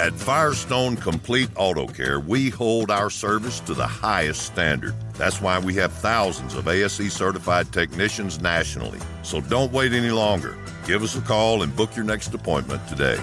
At Firestone Complete Auto Care, we hold our service to the highest standard. That's why we have thousands of ASE certified technicians nationally. So don't wait any longer. Give us a call and book your next appointment today.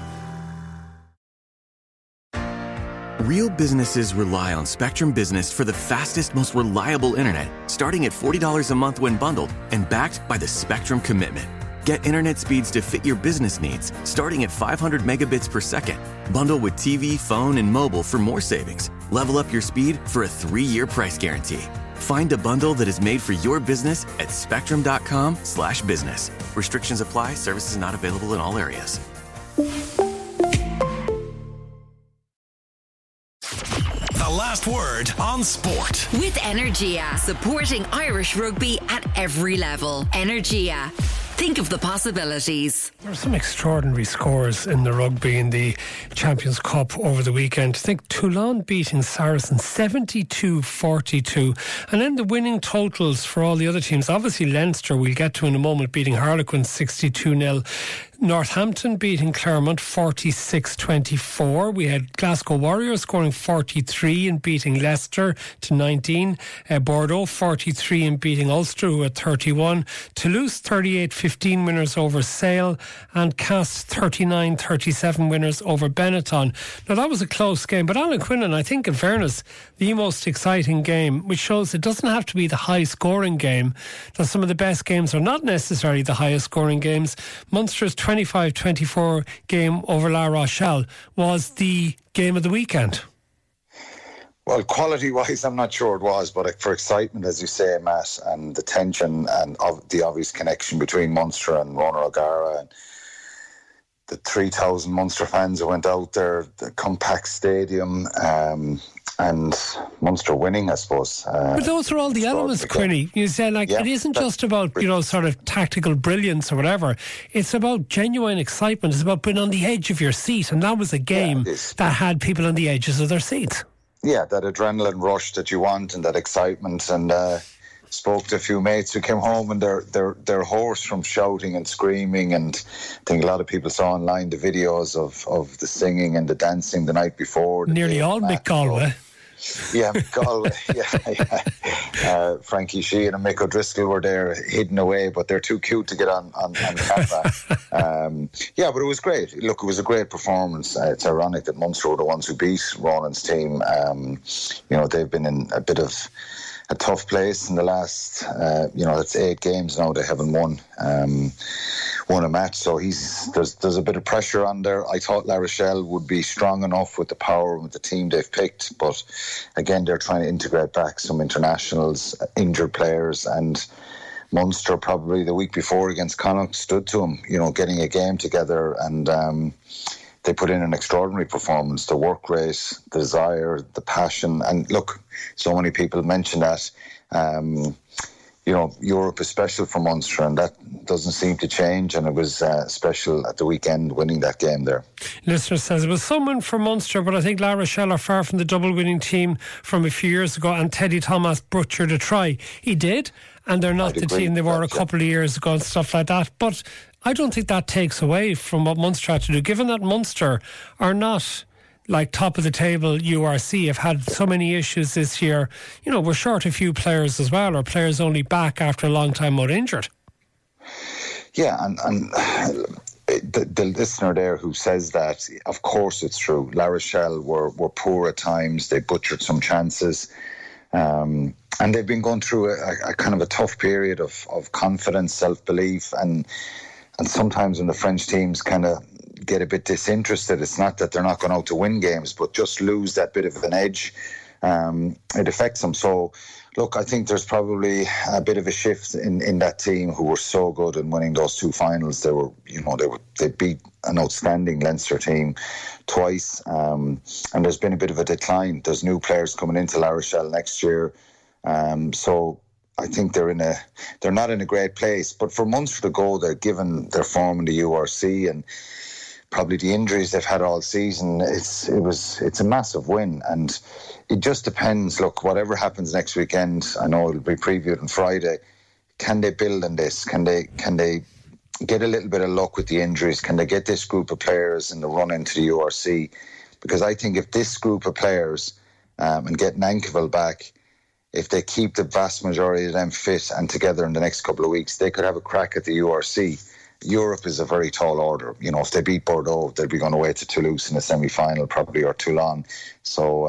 Real businesses rely on Spectrum Business for the fastest, most reliable internet, starting at $40 a month when bundled and backed by the Spectrum Commitment. Get internet speeds to fit your business needs, starting at 500 megabits per second. Bundle with TV, phone, and mobile for more savings. Level up your speed for a 3-year price guarantee. Find a bundle that is made for your business at spectrum.com/business. Restrictions apply. Services not available in all areas. The last word on sport. With Energia, supporting Irish rugby at every level. Energia. Think of the possibilities. There were some extraordinary scores in the rugby in the Champions Cup over the weekend. I think Toulon beating Saracens 72-42. And then the winning totals for all the other teams. Obviously Leinster, we'll get to in a moment, beating Harlequins 62-0. Northampton beating Clermont 46-24. We had Glasgow Warriors scoring 43 and beating Leicester to 19. Bordeaux 43 and beating Ulster, who had 31. Toulouse 38-15 winners over Sale, and Cast 39-37 winners over Benetton. Now that was a close game, but Alan Quinlan, I think in fairness, the most exciting game, which shows it doesn't have to be the high scoring game, that some of the best games are not necessarily the highest scoring games. Munster's 25-24 game over La Rochelle was the game of the weekend. Well, quality-wise, I'm not sure it was, but for excitement, as you say, Matt, and the tension and the obvious connection between Munster and Ronan O'Gara, and the 3,000 Munster fans who went out there, the compact stadium, and Munster winning, I suppose. But those are all the elements, Quinny. You said, it isn't just about, sort of tactical brilliance or whatever. It's about genuine excitement. It's about being on the edge of your seat. And that was a game that had people on the edges of their seats. Yeah, that adrenaline rush that you want and that excitement. And spoke to a few mates who came home and they're hoarse from shouting and screaming. And I think a lot of people saw online the videos of the singing and the dancing the night before. Nearly all Mick Galway. Yeah, Galway. Yeah. Frankie Sheehan and Mick O'Driscoll were there hidden away, but they're too cute to get on camera. But it was great. Look, it was a great performance. It's ironic that Munster were the ones who beat Ronan's team. They've been in a bit of a tough place in the last, it's 8 games now. They haven't won a match, so there's a bit of pressure on there. I thought La Rochelle would be strong enough with the power and with the team they've picked, but again, they're trying to integrate back some internationals, injured players, and Munster probably the week before against Connacht stood to them, getting a game together, and they put in an extraordinary performance. The work rate, the desire, the passion, and look, so many people mention that. Europe is special for Munster, and that doesn't seem to change, and it was special at the weekend winning that game there. Listener says it was someone for Munster, but I think La Rochelle are far from the double-winning team from a few years ago, and Teddy Thomas butchered a try. He did, and they're not the team they were a couple of years ago and stuff like that, but I don't think that takes away from what Munster had to do, given that Munster are not like top of the table. URC have had so many issues this year. We're short a few players as well, or players only back after a long time out injured. Yeah, and the listener there who says that, of course it's true. La Rochelle were poor at times. They butchered some chances. And they've been going through a kind of a tough period of confidence, self-belief, and sometimes when the French teams kind of get a bit disinterested, it's not that they're not going out to win games, but just lose that bit of an edge. It affects them. So, look, I think there's probably a bit of a shift in that team who were so good in winning those 2 finals. They beat an outstanding Leinster team twice, and there's been a bit of a decline. There's new players coming into La Rochelle next year, so I think they're not in a great place. But for Munster to go there, given their form in the URC and probably the injuries they've had all season, it's a massive win, and it just depends. Look, whatever happens next weekend, I know it'll be previewed on Friday. Can they build on this? Can they get a little bit of luck with the injuries? Can they get this group of players in the run into the URC? Because I think if this group of players and get Nankivell back, if they keep the vast majority of them fit and together in the next couple of weeks, they could have a crack at the URC. Europe is a very tall order. You know, if they beat Bordeaux, they'll be going away to Toulouse in the semi-final probably, or Toulon. So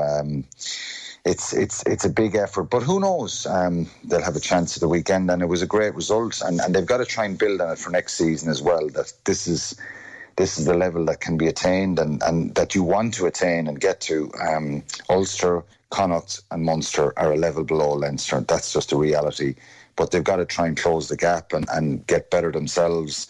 it's a big effort. But who knows? They'll have a chance at the weekend, and it was a great result. And they've got to try and build on it for next season as well, that this is the level that can be attained and that you want to attain and get to. Ulster, Connacht and Munster are a level below Leinster. That's just a reality. But they've got to try and close the gap and get better themselves.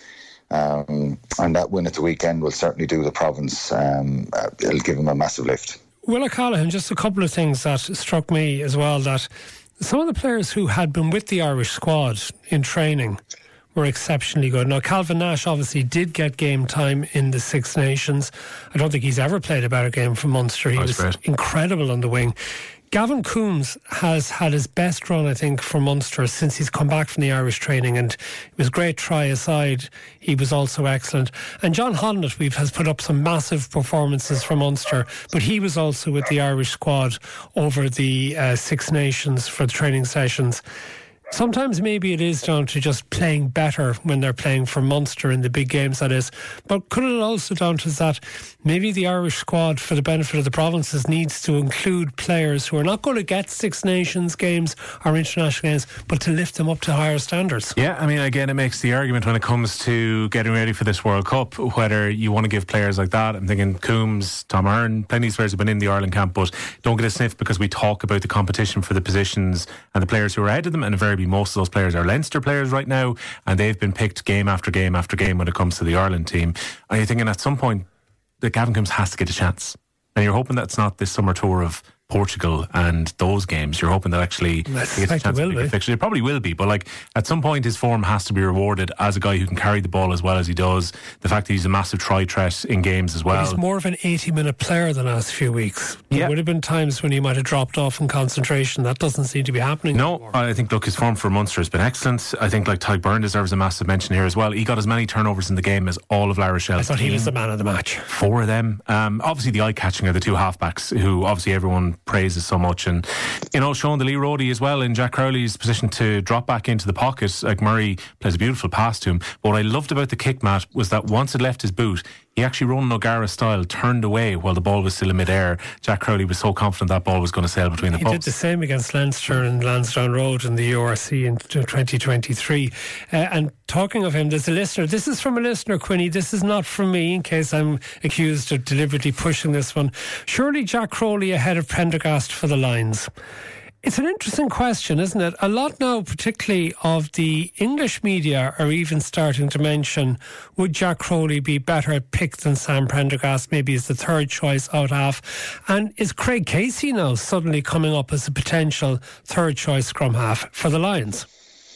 And that win at the weekend will certainly do the province. It'll give them a massive lift. Will O'Callaghan, just a couple of things that struck me as well, that some of the players who had been with the Irish squad in training were exceptionally good. Now, Calvin Nash obviously did get game time in the Six Nations. I don't think he's ever played a better game for Munster. He was incredible on the wing. Gavin Coombs has had his best run, I think, for Munster since he's come back from the Irish training, and it was great try aside. He was also excellent. And John Hodnett has put up some massive performances for Munster, but he was also with the Irish squad over the Six Nations for the training sessions. Sometimes maybe it is down to just playing better when they're playing for Munster in the big games, that is. But could it also down to that maybe the Irish squad, for the benefit of the provinces, needs to include players who are not going to get Six Nations games or international games, but to lift them up to higher standards? Yeah, I mean, again, it makes the argument when it comes to getting ready for this World Cup, whether you want to give players like that. I'm thinking Coombs, Tom Ahern, plenty of players have been in the Ireland camp, but don't get a sniff because we talk about the competition for the positions and the players who are ahead of them, and invariably most of those players are Leinster players right now, and they've been picked game after game after game when it comes to the Ireland team. And you're thinking at some point that Gavin Coombs has to get a chance, and you're hoping that it's not this summer tour of Portugal and those games. You're hoping that actually he gets a chance to make a fixture. It probably will be, but like at some point his form has to be rewarded as a guy who can carry the ball as well as he does. The fact that he's a massive try threat in games as well. But he's more of an 80-minute player the last few weeks. There would have been times when he might have dropped off in concentration. That doesn't seem to be happening anymore. I think, look, his form for Munster has been excellent. I think like Tadhg Beirne deserves a massive mention here as well. He got as many turnovers in the game as all of La Rochelle. I thought he was the man of the match. 4 of them. Obviously the eye-catching are the two halfbacks who obviously everyone praises so much. And, you know, Sean the Lee Roddy as well in Jack Crowley's position to drop back into the pocket. Like Murray plays a beautiful pass to him. But what I loved about the kick, Matt, was that once it left his boot, he actually, Ronan O'Gara style, turned away while the ball was still in mid-air. Jack Crowley was so confident that ball was going to sail between the posts. He did the same against Leinster and Lansdowne Road in the URC in 2023. And talking of him, there's a listener. This is from a listener, Quinny. This is not from me, in case I'm accused of deliberately pushing this one. Surely Jack Crowley ahead of Prendergast for the Lions? It's an interesting question, isn't it? A lot now, particularly of the English media, are even starting to mention, would Jack Crowley be better at pick than Sam Prendergast, maybe as the third choice out half? And is Craig Casey now suddenly coming up as a potential third choice scrum half for the Lions?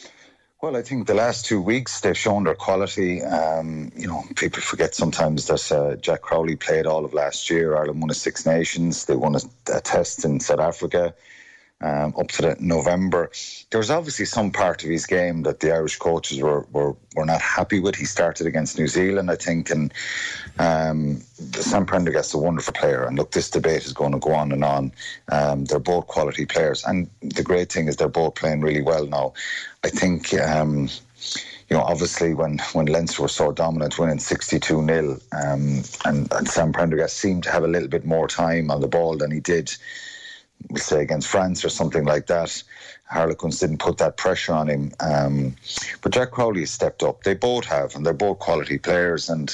Well, I think the last 2 weeks they've shown their quality. You know, people forget sometimes that Jack Crowley played all of last year. Ireland won a Six Nations. They won a test in South Africa. Up to November. There was obviously some part of his game that the Irish coaches were not happy with. He started against New Zealand, I think, and Sam Prendergast is a wonderful player. And look, this debate is going to go on and on. They're both quality players, and the great thing is they're both playing really well now. I think, you know, obviously when Leinster were so dominant, winning 62-0, and Sam Prendergast seemed to have a little bit more time on the ball than he did, we say, against France or something like that. Harlequins didn't put that pressure on him. But Jack Crowley has stepped up. They both have, and they're both quality players. And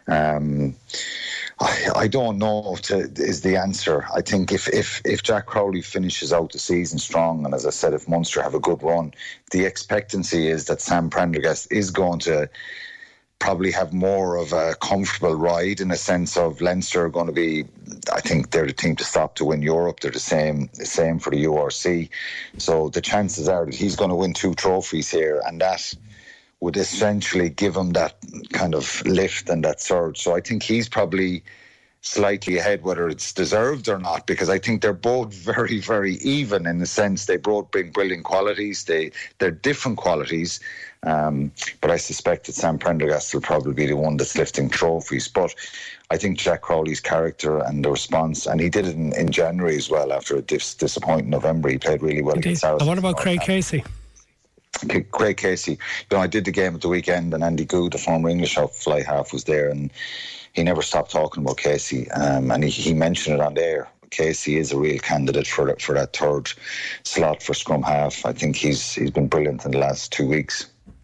I don't know is the answer. I think if Jack Crowley finishes out the season strong, and as I said, if Munster have a good run, the expectancy is that Sam Prendergast is going to probably have more of a comfortable ride, in a sense of Leinster are going to be, I think they're the team to stop to win Europe. They're the same for the URC. So the chances are that he's going to win 2 trophies here, and that would essentially give him that kind of lift and that surge. So I think he's probably slightly ahead, whether it's deserved or not, because I think they're both very, very even in the sense they both bring brilliant qualities. They're different qualities, but I suspect that Sam Prendergast will probably be the one that's lifting trophies. But I think Jack Crowley's character and the response, and he did it in January as well after a disappointing November. He played really well against Saracens. And what about Craig Casey? Craig Casey. I did the game at the weekend, and Andy Goode, the former English fly half, was there, and he never stopped talking about Casey, and he mentioned it on there. Casey is a real candidate for that third slot for scrum half. I think he's been brilliant in the last 2 weeks.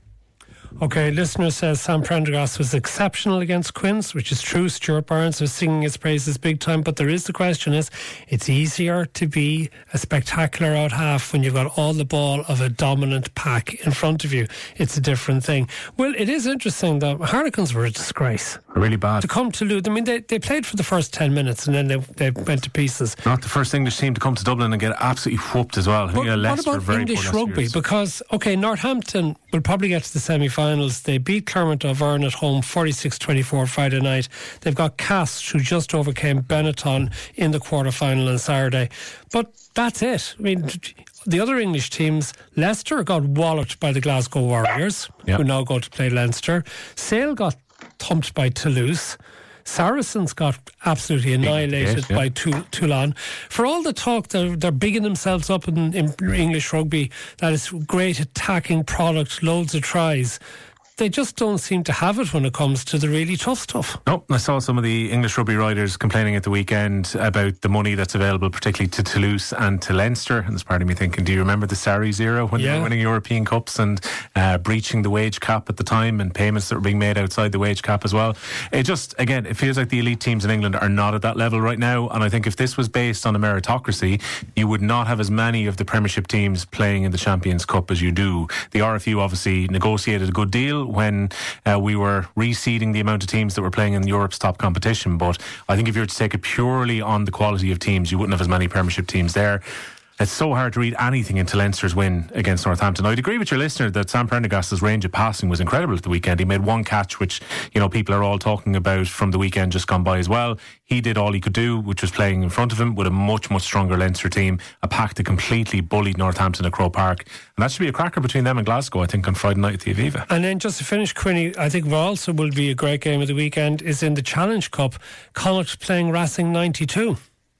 Okay, listener says Sam Prendergast was exceptional against Quins, which is true. Stuart Barnes was singing his praises big time, but the question is, it's easier to be a spectacular out half when you've got all the ball of a dominant pack in front of you. It's a different thing. Well, it is interesting that Harlequins were a disgrace. Really bad. To come to lose. I mean, they played for the first 10 minutes and then they went to pieces. Not the first English team to come to Dublin and get absolutely whooped as well. But what about English rugby? Because, okay, Northampton will probably get to the semi-finals. They beat Clermont Auvergne at home 46-24 Friday night. They've got Cast, who just overcame Benetton in the quarter-final on Saturday. But that's it. I mean, the other English teams, Leicester got walloped by the Glasgow Warriors, who now go to play Leinster. Sale got thumped by Toulouse. Saracens got absolutely annihilated by Toulon. For all the talk, they're bigging themselves up in English rugby, that is great attacking product, loads of tries. They just don't seem to have it when it comes to the really tough stuff. No, I saw some of the English rugby riders complaining at the weekend about the money that's available, particularly to Toulouse and to Leinster. And there's part of me thinking, do you remember the Sarries era when they were winning European Cups and breaching the wage cap at the time and payments that were being made outside the wage cap as well? It just, again, it feels like the elite teams in England are not at that level right now. And I think if this was based on a meritocracy, you would not have as many of the Premiership teams playing in the Champions Cup as you do. The RFU obviously negotiated a good deal when we were reseeding the amount of teams that were playing in Europe's top competition. But I think if you were to take it purely on the quality of teams, you wouldn't have as many Premiership teams there. It's so hard to read anything into Leinster's win against Northampton. I'd agree with your listener that Sam Prendergast's range of passing was incredible at the weekend. He made one catch, which, you know, people are all talking about from the weekend just gone by as well. He did all he could do, which was playing in front of him with a much, much stronger Leinster team, a pack that completely bullied Northampton at Croke Park. And that should be a cracker between them and Glasgow, I think, on Friday night at the Aviva. And then just to finish, Quinny, I think what also will be a great game of the weekend is in the Challenge Cup, Connacht playing Racing 92.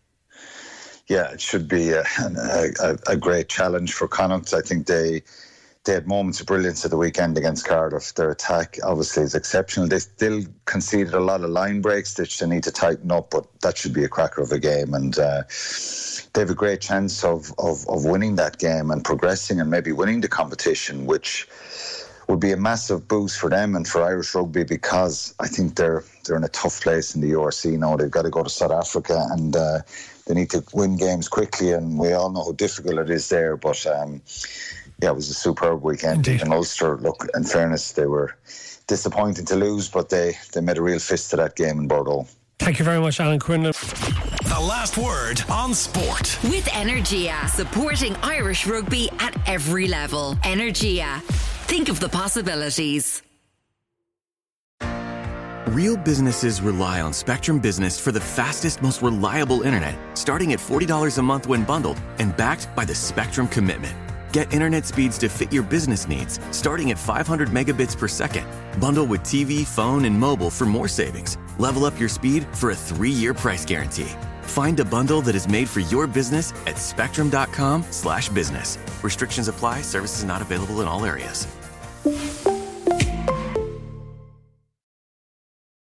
Yeah, it should be a great challenge for Connacht. I think they had moments of brilliance at the weekend against Cardiff. Their attack obviously is exceptional. They still conceded a lot of line breaks which they need to tighten up, but that should be a cracker of a game. And they have a great chance of winning that game and progressing and maybe winning the competition, which would be a massive boost for them and for Irish rugby, because I think they're in a tough place in the URC now. They've got to go to South Africa and they need to win games quickly, and we all know how difficult it is there. But it was a superb weekend. In Ulster, look, in fairness, they were disappointing to lose, but they made a real fist to that game in Bordeaux. Thank you very much, Alan Quinlan. The last word on sport. With Energia, supporting Irish rugby at every level. Energia. Think of the possibilities. Real businesses rely on Spectrum Business for the fastest, most reliable internet, starting at $40 a month when bundled and backed by the Spectrum Commitment. Get internet speeds to fit your business needs, starting at 500 megabits per second. Bundle with TV, phone, and mobile for more savings. Level up your speed for a 3-year price guarantee. Find a bundle that is made for your business at spectrum.com/business. Restrictions apply. Services not available in all areas.